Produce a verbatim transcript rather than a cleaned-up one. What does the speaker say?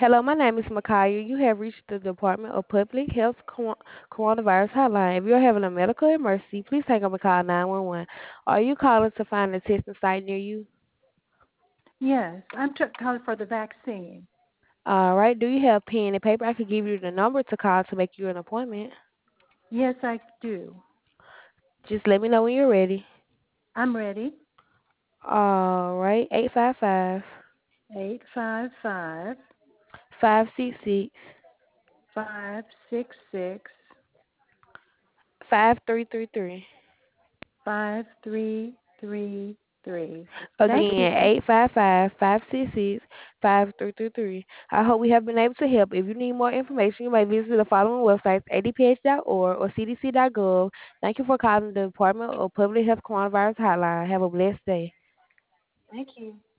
Hello, my name is Makaya. You have reached the Department of Public Health Cor- Coronavirus Hotline. If you're having a medical emergency, please hang up and call nine one one. Are you calling to find a testing site near you? Yes, I'm tr- calling for the vaccine. All right. Do you have pen and paper? I could give you the number to call to make you an appointment. Yes, I do. Just let me know when you're ready. I'm ready. All right. eight five five, Eight five five five six six, five six six five three three three. five three three three. Thank Again, you. eight five five, five six six, five three three three. I hope we have been able to help. If you need more information, you may visit the following websites, a d p h dot org or c d c dot gov. Thank you for calling the Department of Public Health Coronavirus Hotline. Have a blessed day. Thank you.